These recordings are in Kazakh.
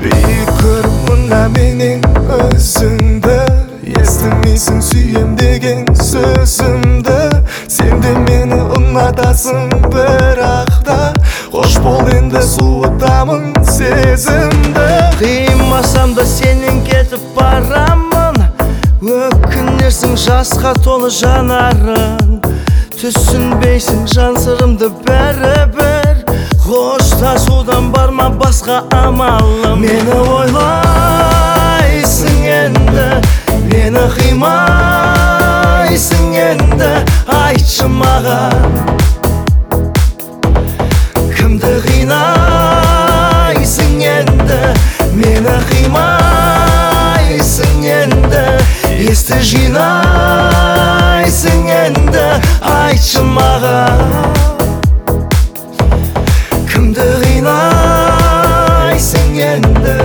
Бейік көріп мына менен өзіңді, естімейсің сүйем деген сөзімді. Сен де мені ұнатасың бірақта, қош бол енді суытамын сезімді. Қимасам да сенен кетіп барамын, өкінерсің жасқа толы жанарың. Түсінбейсің жан сырымды бәрібір, қоштасудан бар ма басқа амалым. Мені ойлайсың енді, мені қимайсың енді, айтшы маған, кімді қинайсың енді, мені қимайсың енді, есті жинайсың енді, айтшы маған, кімді қинайсың енді.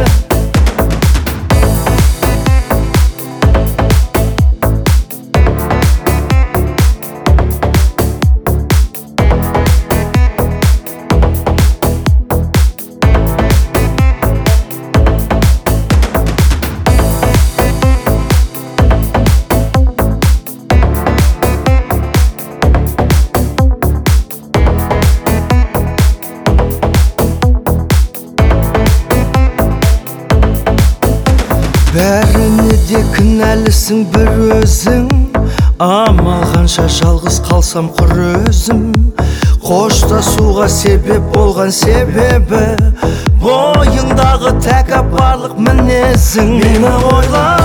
Бәріне де кінәлісің бір өзің, амал қанша жалғыз қалсам құр өзім. Қоштасуға себеп болған себебі бойыңдағы тәкаппарлық мінезің. Мені ойла